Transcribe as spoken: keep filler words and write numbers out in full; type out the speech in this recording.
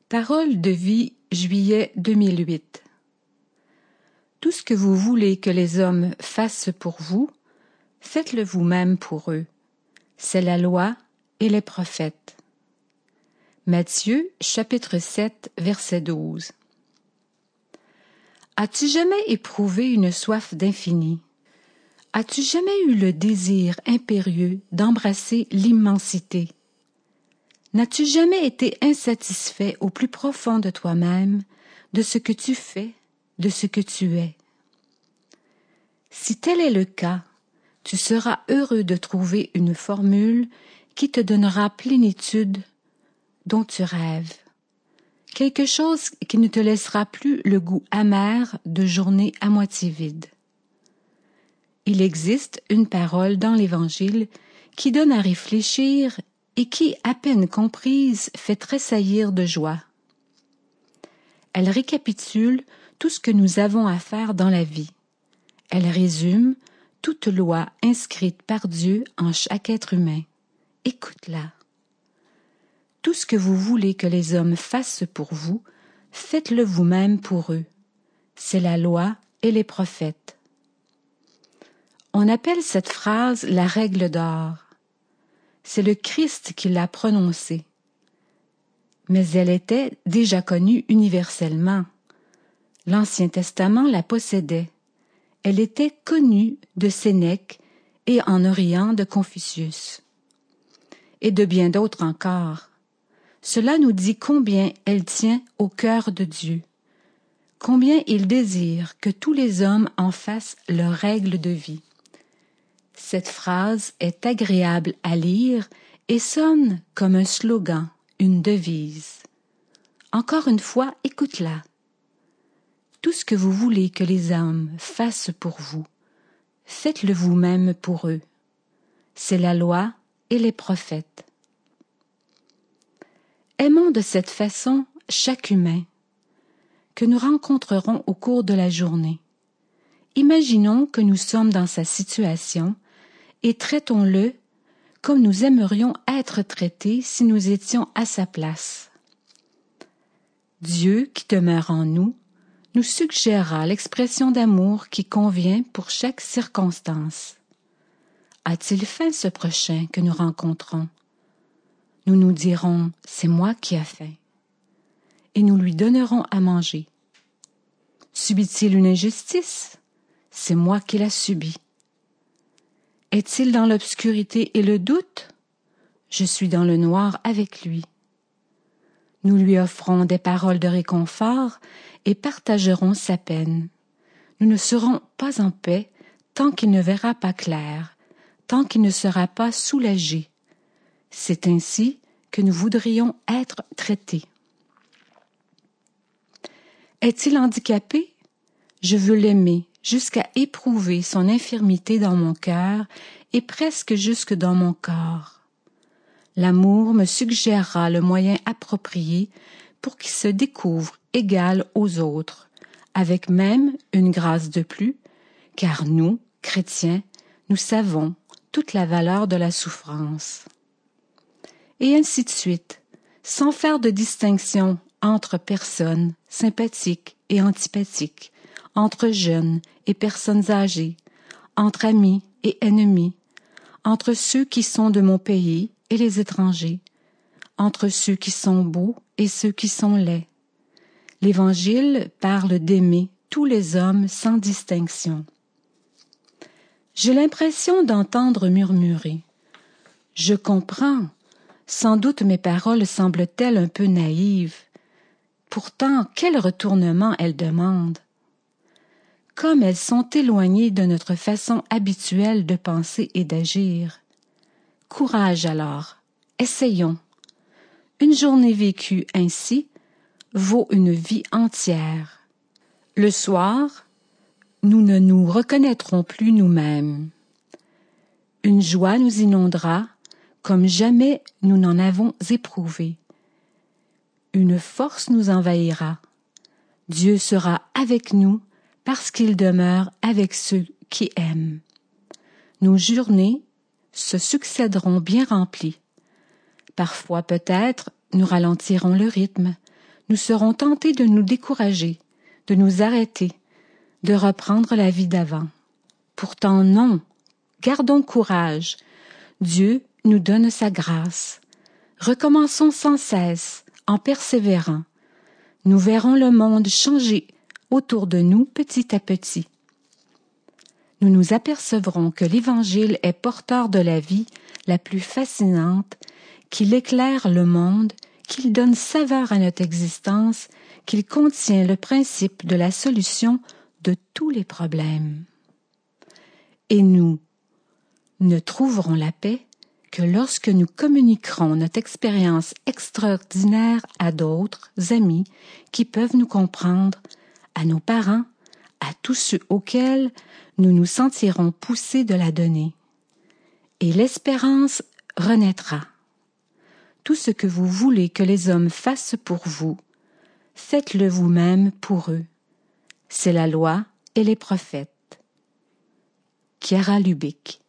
Parole de vie, juillet deux mille huit. Tout ce que vous voulez que les hommes fassent pour vous, faites-le vous-même pour eux. C'est la loi et les prophètes. Matthieu, chapitre sept, verset douze. As-tu jamais éprouvé une soif d'infini? As-tu jamais eu le désir impérieux d'embrasser l'immensité? N'as-tu jamais été insatisfait au plus profond de toi-même, de ce que tu fais, de ce que tu es? Si tel est le cas, tu seras heureux de trouver une formule qui te donnera plénitude dont tu rêves. Quelque chose qui ne te laissera plus le goût amer de journées à moitié vides. Il existe une parole dans l'Évangile qui donne à réfléchir et qui, à peine comprise, fait tressaillir de joie. Elle récapitule tout ce que nous avons à faire dans la vie. Elle résume toute loi inscrite par Dieu en chaque être humain. Écoute-la. Tout ce que vous voulez que les hommes fassent pour vous, faites-le vous-même pour eux. C'est la loi et les prophètes. On appelle cette phrase la règle d'or. C'est le Christ qui l'a prononcée. Mais elle était déjà connue universellement. L'Ancien Testament la possédait. Elle était connue de Sénèque et en Orient de Confucius. Et de bien d'autres encore. Cela nous dit combien elle tient au cœur de Dieu. Combien il désire que tous les hommes en fassent leur règle de vie. Cette phrase est agréable à lire et sonne comme un slogan, une devise. Encore une fois, écoute-la. Tout ce que vous voulez que les hommes fassent pour vous, faites-le vous-même pour eux. C'est la loi et les prophètes. Aimons de cette façon chaque humain que nous rencontrerons au cours de la journée. Imaginons que nous sommes dans sa situation et traitons-le comme nous aimerions être traités si nous étions à sa place. Dieu, qui demeure en nous, nous suggérera l'expression d'amour qui convient pour chaque circonstance. A-t-il faim ce prochain que nous rencontrons? Nous nous dirons, c'est moi qui ai faim. Et nous lui donnerons à manger. Subit-il une injustice? C'est moi qui la subis. Est-il dans l'obscurité et le doute? Je suis dans le noir avec lui. Nous lui offrons des paroles de réconfort et partagerons sa peine. Nous ne serons pas en paix tant qu'il ne verra pas clair, tant qu'il ne sera pas soulagé. C'est ainsi que nous voudrions être traités. Est-il handicapé? Je veux l'aimer jusqu'à éprouver son infirmité dans mon cœur et presque jusque dans mon corps. L'amour me suggérera le moyen approprié pour qu'il se découvre égal aux autres, avec même une grâce de plus, car nous, chrétiens, nous savons toute la valeur de la souffrance. Et ainsi de suite, sans faire de distinction entre personnes sympathiques et antipathiques, entre jeunes et personnes âgées, entre amis et ennemis, entre ceux qui sont de mon pays et les étrangers, entre ceux qui sont beaux et ceux qui sont laids. L'Évangile parle d'aimer tous les hommes sans distinction. J'ai l'impression d'entendre murmurer. Je comprends. Sans doute mes paroles semblent-elles un peu naïves. Pourtant, quel retournement elles demandent. Comme elles sont éloignées de notre façon habituelle de penser et d'agir. Courage alors, essayons. Une journée vécue ainsi vaut une vie entière. Le soir, nous ne nous reconnaîtrons plus nous-mêmes. Une joie nous inondera comme jamais nous n'en avons éprouvé. Une force nous envahira. Dieu sera avec nous parce qu'il demeure avec ceux qui aiment. Nos journées se succéderont bien remplies. Parfois peut-être nous ralentirons le rythme, nous serons tentés de nous décourager, de nous arrêter, de reprendre la vie d'avant. Pourtant non, gardons courage. Dieu nous donne sa grâce. Recommençons sans cesse, en persévérant. Nous verrons le monde changer autour de nous petit à petit. Nous nous apercevrons que l'Évangile est porteur de la vie la plus fascinante, qu'il éclaire le monde, qu'il donne saveur à notre existence, qu'il contient le principe de la solution de tous les problèmes. Et nous ne trouverons la paix que lorsque nous communiquerons notre expérience extraordinaire à d'autres amis qui peuvent nous comprendre, à nos parents, à tous ceux auxquels nous nous sentirons poussés de la donner. Et l'espérance renaîtra. Tout ce que vous voulez que les hommes fassent pour vous, faites-le vous-même pour eux. C'est la loi et les prophètes. Chiara Lubich.